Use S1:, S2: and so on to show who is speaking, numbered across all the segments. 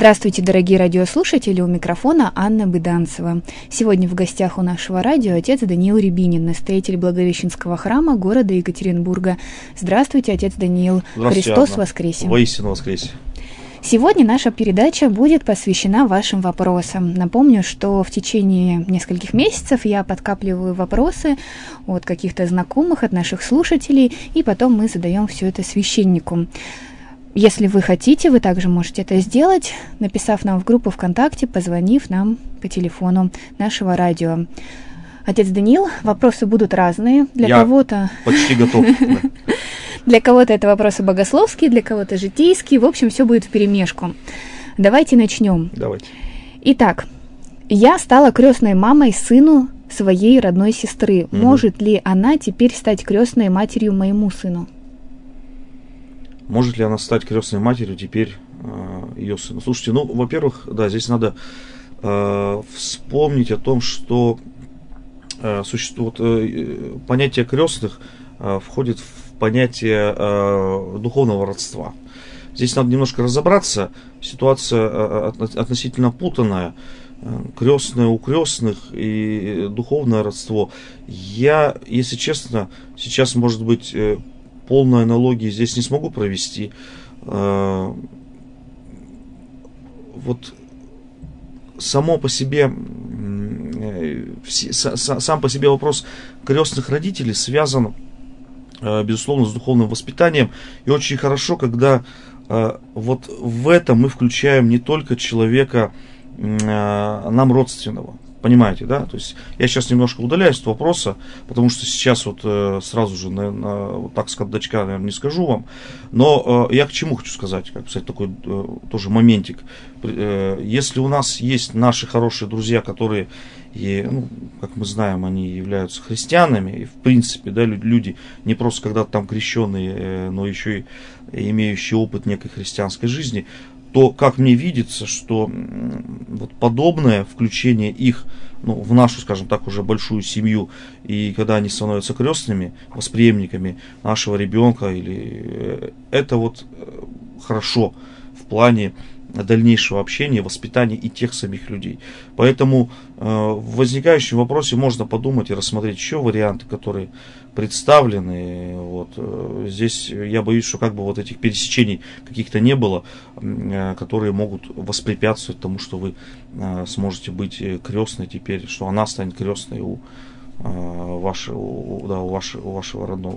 S1: Здравствуйте, дорогие радиослушатели, у микрофона Анна Быданцева. Сегодня в гостях у нашего радио отец Даниил Рябинин, настоятель Благовещенского храма города Екатеринбурга. Здравствуйте, отец Даниил.
S2: Здравствуйте,
S1: Христос
S2: Анна.
S1: воскресе!
S2: Воистину воскресе!
S1: Сегодня наша передача будет посвящена вашим вопросам. Напомню, что в течение нескольких месяцев я подкапливаю вопросы от каких-то знакомых, от наших слушателей, и потом мы задаем все это священнику. Если вы хотите, вы также можете это сделать, написав нам в группу ВКонтакте, позвонив нам по телефону нашего радио. Отец Даниил, вопросы будут разные.
S2: Я кого-то почти готов.
S1: Для кого-то это вопросы богословские, для кого-то житейские. В общем, все будет вперемешку. Давайте начнем.
S2: Давайте.
S1: Итак, я стала крестной мамой сыну своей родной сестры. Может ли она теперь стать крестной матерью моему сыну?
S2: Может ли она стать крестной матерью теперь ее сыну? Слушайте, во-первых, да, здесь надо вспомнить о том, что существует понятие крестных входит в понятие духовного родства. Здесь надо немножко разобраться. Ситуация относительно путанная. Крестное у крестных и духовное родство. Я, если честно, сейчас, может быть, полной аналогии здесь не смогу провести. Вот сам по себе вопрос крестных родителей связан, безусловно, с духовным воспитанием. И очень хорошо, когда вот в это мы включаем не только человека нам родственного. Понимаете, да? То есть я сейчас немножко удаляюсь от вопроса, потому что сейчас вот сразу же, вот так с кондачка, наверное, не скажу вам. Но я к чему хочу сказать, как сказать, такой тоже моментик. Если у нас есть наши хорошие друзья, которые, как мы знаем, они являются христианами, и в принципе, да, люди не просто когда-то там крещенные, но еще и имеющие опыт некой христианской жизни, то, как мне видится, что вот подобное включение их в нашу, скажем так, уже большую семью, и когда они становятся крестными, восприемниками нашего ребенка, это вот хорошо в плане дальнейшего общения, воспитания и тех самих людей. Поэтому в возникающем вопросе можно подумать и рассмотреть еще варианты, которые представлены. Вот. Здесь я боюсь, что как бы вот этих пересечений каких-то не было, которые могут воспрепятствовать тому, что вы сможете быть крестной теперь, что она станет крестной у вашего родного.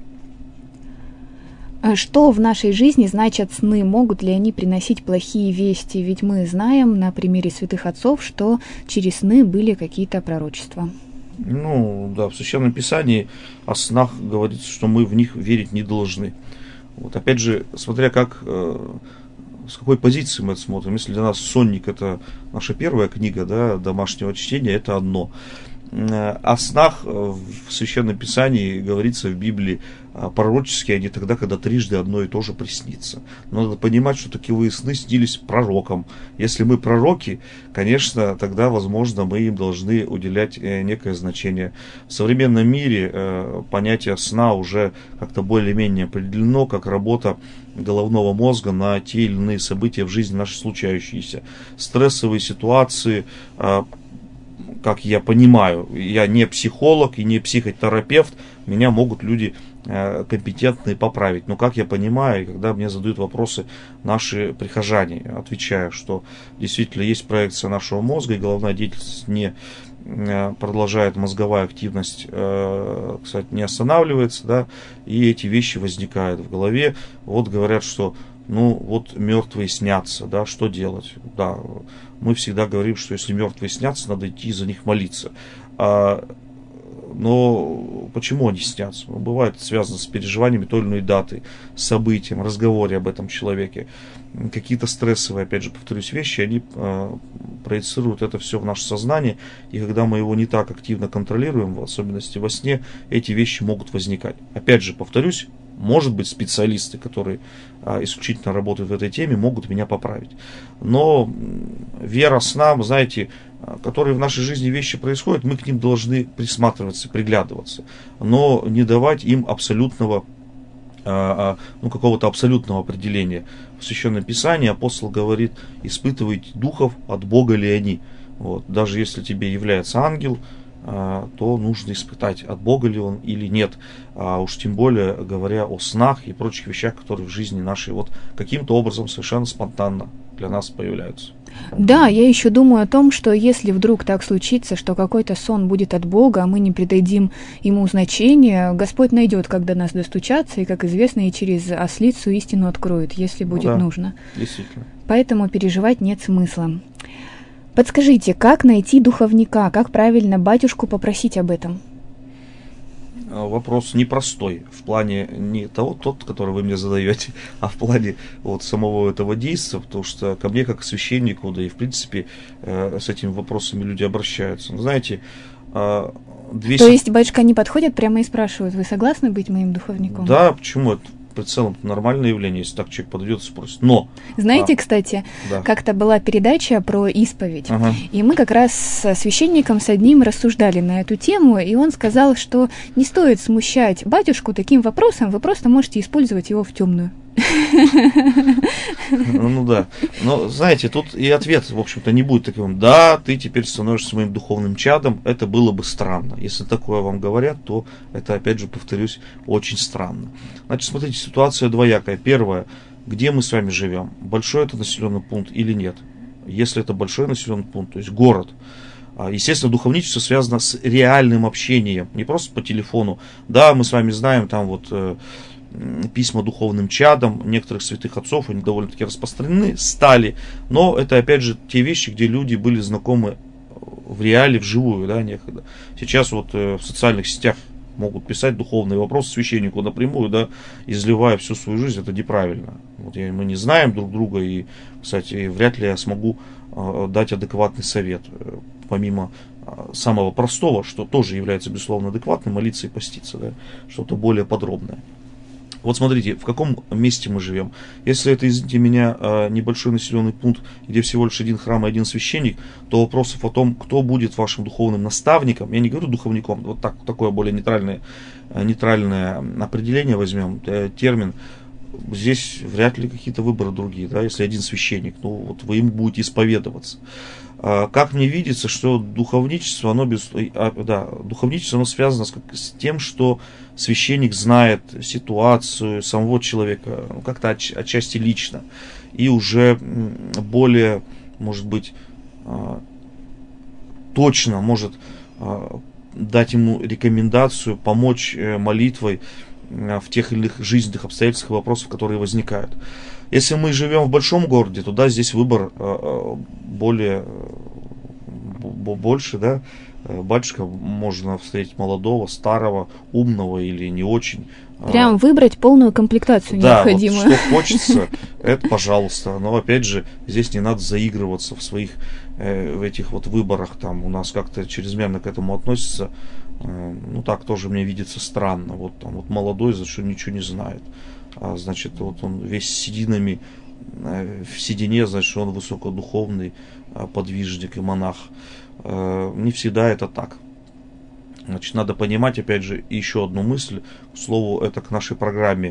S1: Что в нашей жизни значат сны? Могут ли они приносить плохие вести? Ведь мы знаем на примере святых отцов, что через сны были какие-то пророчества.
S2: В Священном Писании о снах говорится, что мы в них верить не должны. Вот опять же, смотря с какой позиции мы это смотрим. Если для нас сонник — это наша первая книга, да, домашнего чтения, это одно. О снах в Священном Писании говорится в Библии пророческие, они тогда, когда трижды одно и то же приснится. Но надо понимать, что таковые сны снились пророкам. Если мы пророки, конечно, тогда, возможно, мы им должны уделять некое значение. В современном мире понятие сна уже как-то более-менее определено, как работа головного мозга на те или иные события в жизни наши случающиеся. Стрессовые ситуации, как я понимаю, я не психолог и не психотерапевт, меня могут люди компетентные поправить. Но как я понимаю, когда мне задают вопросы наши прихожане, отвечаю, что действительно есть проекция нашего мозга, и головная деятельность не продолжает, мозговая активность, кстати, не останавливается, да, и эти вещи возникают в голове. Вот говорят, что мертвые снятся, да, что делать? Да, мы всегда говорим, что если мертвые снятся, надо идти за них молиться. Но почему они снятся? Бывает связано с переживаниями той или иной даты, событием, разговоре об этом человеке. Какие-то стрессовые, опять же, повторюсь, вещи, они проецируют это все в наше сознание, и когда мы его не так активно контролируем, в особенности во сне, эти вещи могут возникать. Опять же, повторюсь, может быть, специалисты, которые исключительно работают в этой теме, могут меня поправить. Но вера, снам, знаете, которые в нашей жизни вещи происходят, мы к ним должны присматриваться, приглядываться, но не давать им абсолютного какого-то абсолютного определения. В Священном Писании апостол говорит: испытывайте духов, от Бога ли они. Вот. Даже если тебе является ангел, то нужно испытать, от Бога ли он или нет. А уж тем более говоря о снах и прочих вещах, которые в жизни нашей вот каким-то образом совершенно спонтанно для нас появляются.
S1: Да, я еще думаю о том, что если вдруг так случится, что какой-то сон будет от Бога, а мы не придадим ему значения, Господь найдет, как до нас достучаться, и, как известно, и через ослицу истину откроет, если будет нужно.
S2: Действительно.
S1: Поэтому переживать нет смысла. Подскажите, как найти духовника, как правильно батюшку попросить об этом?
S2: Вопрос непростой в плане не того, тот, который вы мне задаете, а в плане вот самого этого действия, потому что ко мне как к священнику, да и в принципе с этими вопросами люди обращаются. Но знаете,
S1: То есть, батюшка, они подходят прямо и спрашивают: вы согласны быть моим духовником?
S2: Да, почему? Это в целом нормальное явление, если так человек подойдет и спросит. Но
S1: знаете, кстати, как-то была передача про исповедь, и мы как раз со священником с одним рассуждали на эту тему, и он сказал, что не стоит смущать батюшку таким вопросом, вы просто можете использовать его в темную.
S2: Ну да. Но, знаете, тут и ответ, в общем-то, не будет таким: да, ты теперь становишься моим духовным чадом. Это было бы странно. Если такое вам говорят, то это, опять же, повторюсь, очень странно. Значит, смотрите, ситуация двоякая. Первое: где мы с вами живем? Большой это населенный пункт или нет? Если это большой населенный пункт, то есть город, естественно, духовничество связано с реальным общением, не просто по телефону. Да, мы с вами знаем, там вот письма духовным чадам некоторых святых отцов, они довольно-таки распространены стали, но это, опять же, те вещи, где люди были знакомы в реале, вживую, да, некогда. Сейчас вот в социальных сетях могут писать духовные вопросы священнику напрямую, да, изливая всю свою жизнь. Это неправильно. Вот мы не знаем друг друга, и, кстати, вряд ли я смогу дать адекватный совет, помимо самого простого, что тоже является, безусловно, адекватным: молиться и поститься, да, что-то более подробное. Вот смотрите, в каком месте мы живем. Если это, извините меня, небольшой населенный пункт, где всего лишь один храм и один священник, то вопросов о том, кто будет вашим духовным наставником, я не говорю духовником, вот такое более нейтральное определение возьмем, термин, здесь вряд ли какие-то выборы другие, да, если один священник, ну вот вы ему будете исповедоваться. Как мне видится, что духовничество, духовничество, оно связано с тем, что священник знает ситуацию самого человека, как-то отчасти лично, и уже более, может быть, точно может дать ему рекомендацию, помочь молитвой в тех или иных жизненных обстоятельствах и вопросах, которые возникают. Если мы живем в большом городе, то да, здесь выбор больше, да. Батюшка можно встретить молодого, старого, умного или не очень.
S1: Прям выбрать полную комплектацию необходимую.
S2: Да, вот что хочется, это пожалуйста. Но опять же, здесь не надо заигрываться в своих в этих вот выборах. Там у нас как-то чрезмерно к этому относятся. Ну так тоже мне видится странно. Вот там вот молодой, за что ничего не знает. Значит, вот он весь сединами, в седине, значит, он высокодуховный подвижник и монах. Не всегда это так. Значит, надо понимать, опять же, еще одну мысль, к слову, это к нашей программе,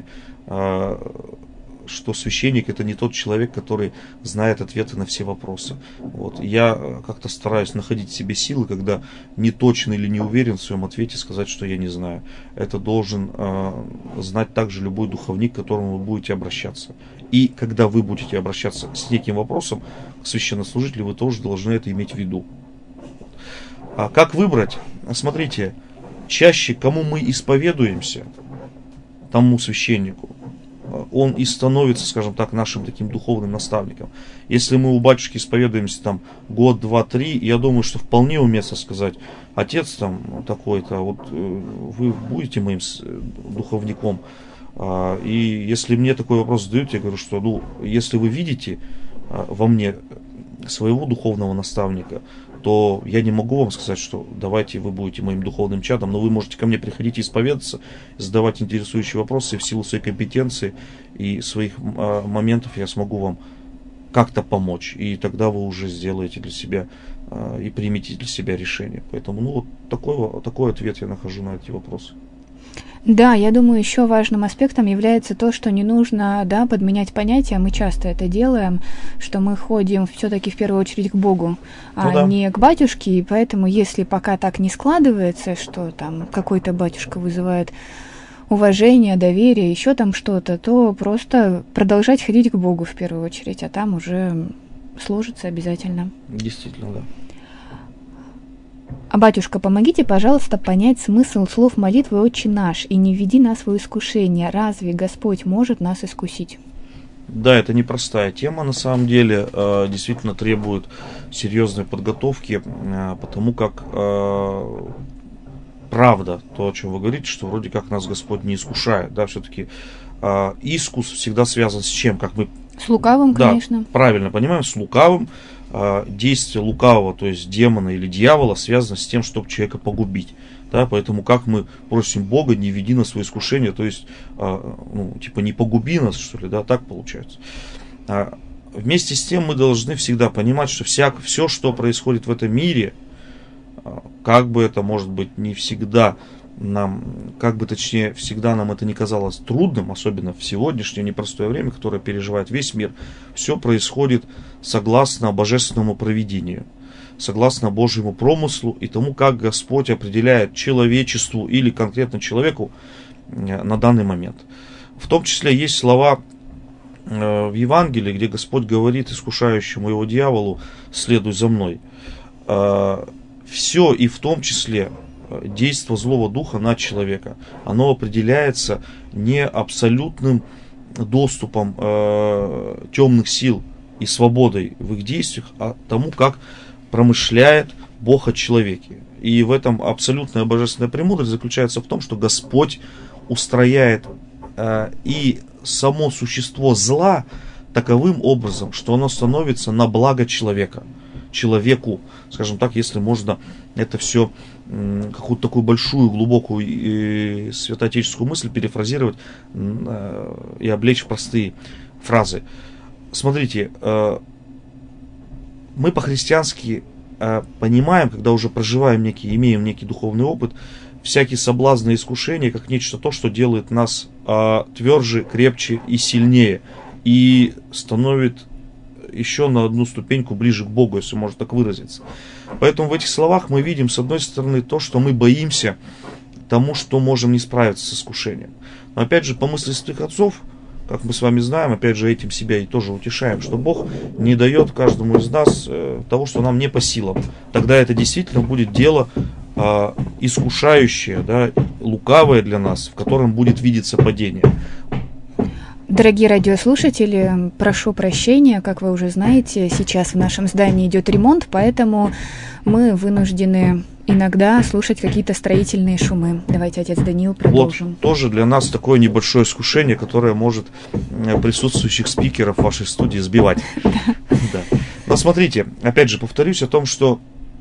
S2: что священник — это не тот человек, который знает ответы на все вопросы. Вот. Я как-то стараюсь находить в себе силы, когда не точно или не уверен в своем ответе, сказать, что я не знаю. Это должен знать также любой духовник, к которому вы будете обращаться. И когда вы будете обращаться с неким вопросом к священнослужителю, вы тоже должны это иметь в виду. А как выбрать? Смотрите, чаще кому мы исповедуемся, тому священнику, он и становится, скажем так, нашим таким духовным наставником. Если мы у батюшки исповедуемся там год, два, три, я думаю, что вполне уместно сказать: отец там такой-то, вот вы будете моим духовником. И если мне такой вопрос задают, я говорю, что если вы видите во мне своего духовного наставника, то я не могу вам сказать, что давайте вы будете моим духовным чадом, но вы можете ко мне приходить и исповедаться, задавать интересующие вопросы, и в силу своей компетенции и своих моментов я смогу вам как-то помочь, и тогда вы уже сделаете для себя и примите для себя решение. Поэтому вот такой ответ я нахожу на эти вопросы.
S1: Да, я думаю, еще важным аспектом является то, что не нужно, да, подменять понятия. Мы часто это делаем, что мы ходим все-таки в первую очередь к Богу, не к батюшке. И поэтому, если пока так не складывается, что там какой-то батюшка вызывает уважение, доверие, еще там что-то, то просто продолжать ходить к Богу в первую очередь, а там уже сложится обязательно.
S2: Действительно, да.
S1: А батюшка, помогите, пожалуйста, понять смысл слов молитвы «Отче наш» и не введи нас в искушение. Разве Господь может нас искусить?
S2: Да, это непростая тема, на самом деле, действительно требует серьезной подготовки, потому как правда, то, о чем вы говорите, что вроде как нас Господь не искушает, да, все-таки искус всегда связан с чем? Как мы...
S1: С лукавым,
S2: да,
S1: конечно.
S2: Правильно понимаем, с лукавым. Действие лукавого, то есть демона или дьявола, связано с тем, чтобы человека погубить. Да, поэтому как мы просим Бога, не веди нас в искушение, то есть, не погуби нас, что ли, да, так получается. Вместе с тем мы должны всегда понимать, что все, что происходит в этом мире, как бы это, может быть, не всегда нам, всегда нам это не казалось трудным, особенно в сегодняшнее непростое время, которое переживает весь мир, все происходит согласно божественному провидению, согласно Божьему промыслу и тому, как Господь определяет человечеству или конкретно человеку на данный момент. В том числе есть слова в Евангелии, где Господь говорит искушающему его дьяволу: «Следуй за мной». Все, и в том числе действие злого духа на человека, оно определяется не абсолютным доступом темных сил и свободой в их действиях, а тому, как промышляет Бог о человеке. И в этом абсолютная божественная премудрость заключается в том, что Господь устрояет и само существо зла таковым образом, что оно становится на благо человеку, скажем так, если можно это все, какую-то такую большую, глубокую и святоотеческую мысль перефразировать и облечь в простые фразы. Смотрите, мы по-христиански понимаем, когда уже имеем некий духовный опыт, всякие соблазны и искушения как нечто то, что делает нас тверже, крепче и сильнее, и становит еще на одну ступеньку ближе к Богу, если можно так выразиться. Поэтому в этих словах мы видим, с одной стороны, то, что мы боимся тому, что можем не справиться с искушением. Но опять же, по мысли святых отцов, как мы с вами знаем, опять же, этим себя и тоже утешаем, что Бог не дает каждому из нас того, что нам не по силам. Тогда это действительно будет дело искушающее, да, лукавое для нас, в котором будет видеться падение.
S1: Дорогие радиослушатели, прошу прощения, как вы уже знаете, сейчас в нашем здании идет ремонт, поэтому мы вынуждены иногда слушать какие-то строительные шумы. Давайте, отец Даниил, продолжим.
S2: Вот тоже для нас такое небольшое искушение, которое может присутствующих спикеров в вашей студии сбивать. Да. Но смотрите, опять же повторюсь о том, что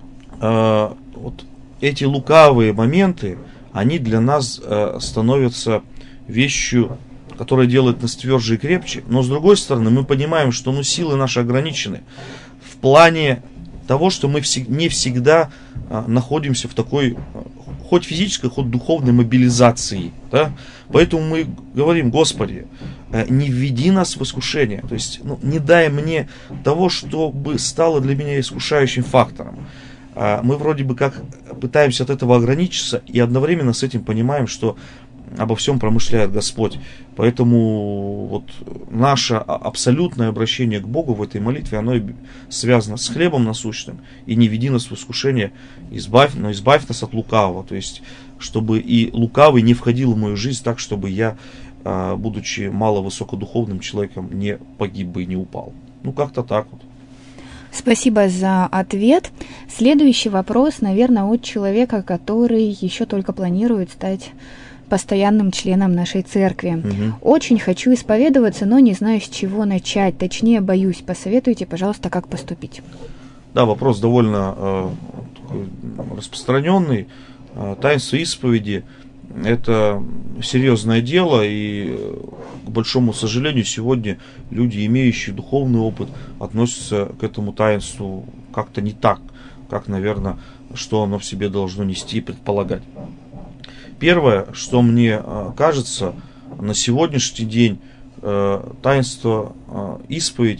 S2: вот эти лукавые моменты, они для нас становятся вещью, которая делает нас тверже и крепче, но с другой стороны мы понимаем, что силы наши ограничены в плане того, что мы не всегда находимся в такой, хоть физической, хоть духовной мобилизации. Да? Поэтому мы говорим: Господи, не введи нас в искушение, то есть не дай мне того, чтобы стало для меня искушающим фактором. Мы вроде бы как пытаемся от этого ограничиться и одновременно с этим понимаем, что обо всем промышляет Господь. Поэтому вот наше абсолютное обращение к Богу в этой молитве, оно связано с хлебом насущным. И не веди нас в искушение, но избавь нас от лукавого. То есть, чтобы и лукавый не входил в мою жизнь так, чтобы я, будучи мало-высокодуховным человеком, не погиб бы и не упал. Как-то так вот.
S1: Спасибо за ответ. Следующий вопрос, наверное, от человека, который еще только планирует стать постоянным членом нашей церкви. Очень хочу исповедоваться, но не знаю, с чего начать. Точнее, боюсь. Посоветуйте, пожалуйста, как поступить.
S2: Да, вопрос довольно распространенный. Таинство исповеди – это серьезное дело, и, к большому сожалению, сегодня люди, имеющие духовный опыт, относятся к этому таинству как-то не так, как, наверное, что оно в себе должно нести и предполагать. Первое, что мне кажется, на сегодняшний день таинство исповедь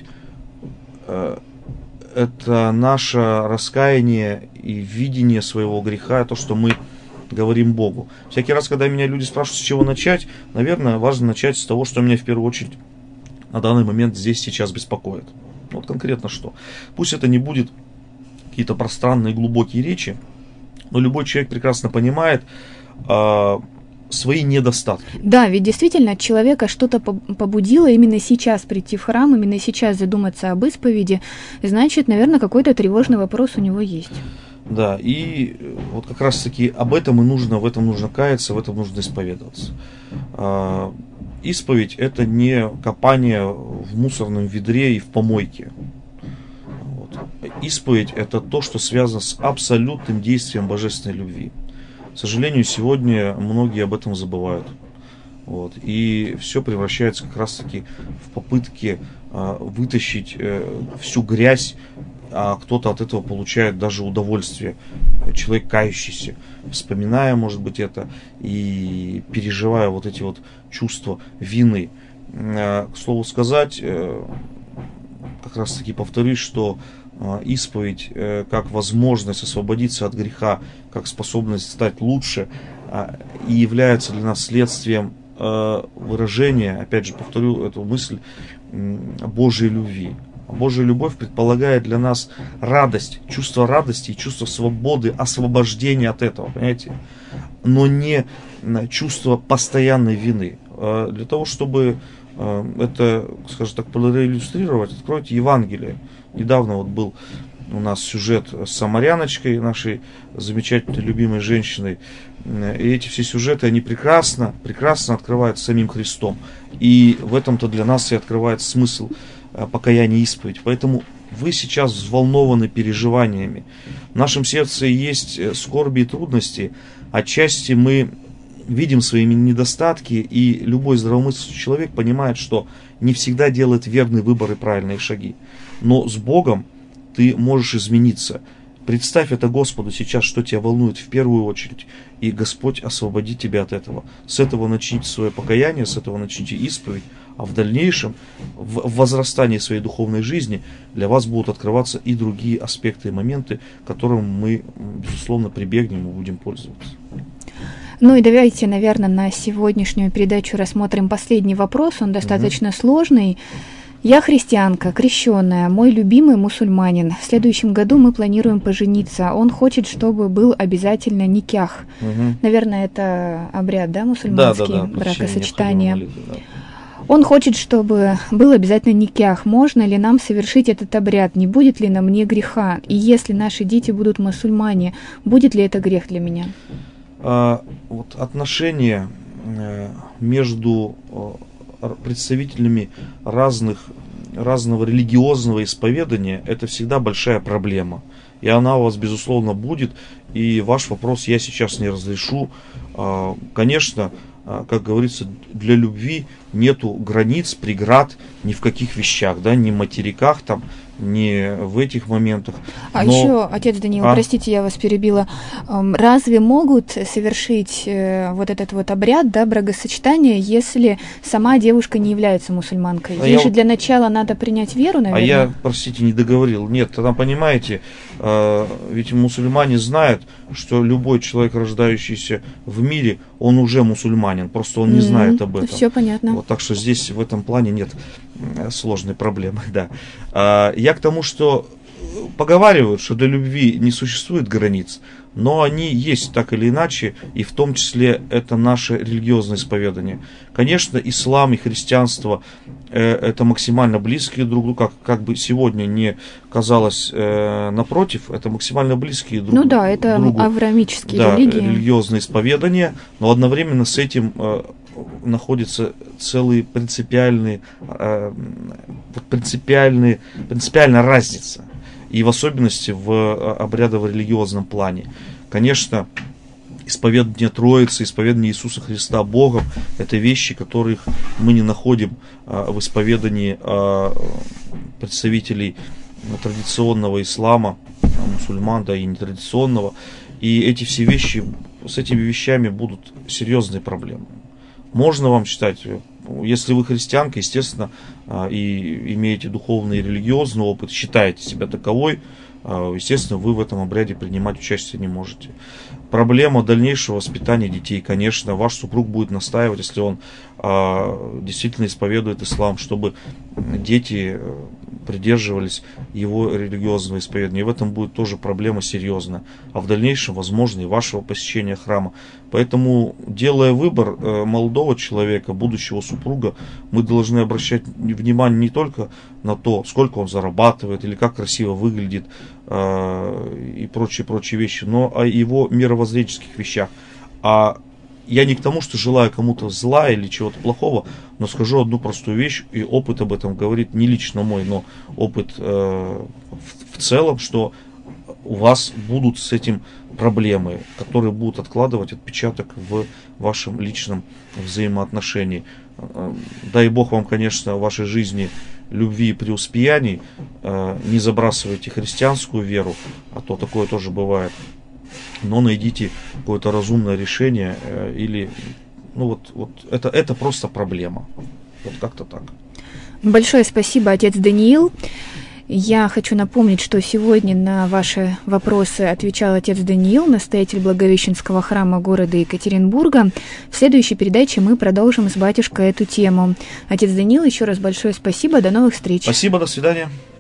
S2: это наше раскаяние и видение своего греха, то, что мы говорим Богу. Всякий раз, когда меня люди спрашивают, с чего начать, наверное, важно начать с того, что меня в первую очередь на данный момент здесь сейчас беспокоит. Вот конкретно что. Пусть это не будет какие-то пространные глубокие речи, но любой человек прекрасно понимает свои недостатки.
S1: Да, ведь действительно человека что-то побудило именно сейчас прийти в храм, именно сейчас задуматься об исповеди, значит, наверное, какой-то тревожный вопрос у него есть.
S2: Да, и вот как раз-таки об этом и нужно, в этом нужно каяться, в этом нужно исповедоваться. Исповедь – это не копание в мусорном ведре и в помойке. Вот. Исповедь – это то, что связано с абсолютным действием божественной любви. К сожалению, сегодня многие об этом забывают. Вот. И все превращается как раз-таки в попытки вытащить всю грязь, а кто-то от этого получает даже удовольствие. Человек кающийся, вспоминая, может быть, это и переживая вот эти вот чувства вины. К слову сказать, как раз-таки повторюсь, что исповедь как возможность освободиться от греха, как способность стать лучше, и является для нас следствием выражения, опять же повторю эту мысль, Божьей любви. Божья любовь предполагает для нас радость, чувство радости и чувство свободы, освобождения от этого, понимаете? Но не чувство постоянной вины. Для того, чтобы это, скажем так, проиллюстрировать, откройте Евангелие. Недавно вот был у нас сюжет с Самаряночкой, нашей замечательной любимой женщиной. И эти все сюжеты, они прекрасно открывают самим Христом. И в этом-то для нас и открывается смысл покаяния и исповедь. Поэтому вы сейчас взволнованы переживаниями. В нашем сердце есть скорби и трудности. Отчасти мы видим свои недостатки, и любой здравомыслящий человек понимает, что не всегда делает верный выбор и правильные шаги. Но с Богом ты можешь измениться. Представь это Господу сейчас, что тебя волнует в первую очередь, и Господь освободит тебя от этого. С этого начните свое покаяние, с этого начните исповедь, а в дальнейшем, в возрастании своей духовной жизни, для вас будут открываться и другие аспекты и моменты, к которым мы, безусловно, прибегнем и будем пользоваться.
S1: Ну и давайте, наверное, на сегодняшнюю передачу рассмотрим последний вопрос, он достаточно сложный. Я христианка, крещенная, мой любимый мусульманин. В следующем году мы планируем пожениться. Он хочет, чтобы был обязательно никях. Наверное, это обряд, да, мусульманский, бракосочетание. Он хочет, чтобы был обязательно никях. Можно ли нам совершить этот обряд? Не будет ли на мне греха? И если наши дети будут мусульмане, будет ли это грех для меня?
S2: Вот отношения между представителями разного религиозного исповедания – это всегда большая проблема. И она у вас, безусловно, будет. И ваш вопрос я сейчас не разрешу. Конечно, как говорится, для любви нету границ, преград ни в каких вещах, да, ни в материках, там, ни в этих моментах.
S1: А еще, отец Даниил, простите, я вас перебила, разве могут совершить вот этот вот обряд, да, бракосочетания, если сама девушка не является мусульманкой? Ей же для начала надо принять веру, наверное.
S2: А я, простите, не договорил. Нет, тогда понимаете, ведь мусульмане знают, что любой человек, рождающийся в мире, он уже мусульманин, просто он не знает об этом.
S1: Все понятно.
S2: Вот, так что здесь в этом плане нет сложной проблемы, да. Я к тому, что поговаривают, что для любви не существует границ, но они есть так или иначе, и в том числе это наше религиозное исповедание. Конечно, ислам и христианство это максимально близкие друг другу, как бы сегодня не казалось напротив, это максимально близкие друг другу.
S1: Ну да, это авраамические религии.
S2: Да, религиозное исповедание, но одновременно с этим находится целые принципиальная разница. И в особенности в обрядово-религиозном плане. Конечно, исповедание Троицы, исповедание Иисуса Христа Богом – это вещи, которых мы не находим в исповедании представителей традиционного ислама, мусульман, да и нетрадиционного. и эти все вещи, с этими вещами будут серьезные проблемы. Можно вам считать, если вы христианка, естественно, и имеете духовный и религиозный опыт, считаете себя таковой, естественно, вы в этом обряде принимать участие не можете. Проблема дальнейшего воспитания детей, конечно, ваш супруг будет настаивать, если он действительно исповедует ислам, чтобы дети придерживались его религиозного исповедания. И в этом будет тоже проблема серьезная. А в дальнейшем, возможно, и вашего посещения храма. Поэтому, делая выбор молодого человека, будущего супруга, мы должны обращать внимание не только на то, сколько он зарабатывает, или как красиво выглядит, и прочие вещи, но о его мировоззренческих вещах. А я не к тому, что желаю кому-то зла или чего-то плохого, но скажу одну простую вещь, и опыт об этом говорит, не лично мой, но опыт в целом, что у вас будут с этим проблемы, которые будут откладывать отпечаток в вашем личном взаимоотношении. Дай Бог вам, конечно, в вашей жизни любви и преуспеяний, не забрасывайте христианскую веру, а то такое тоже бывает. Но найдите какое-то разумное решение, или это просто проблема. Вот как-то так.
S1: Большое спасибо, отец Даниил. Я хочу напомнить, что сегодня на ваши вопросы отвечал отец Даниил, настоятель Благовещенского храма города Екатеринбурга. В следующей передаче мы продолжим с батюшкой эту тему. Отец Даниил, еще раз большое спасибо, до новых встреч.
S2: Спасибо, до свидания.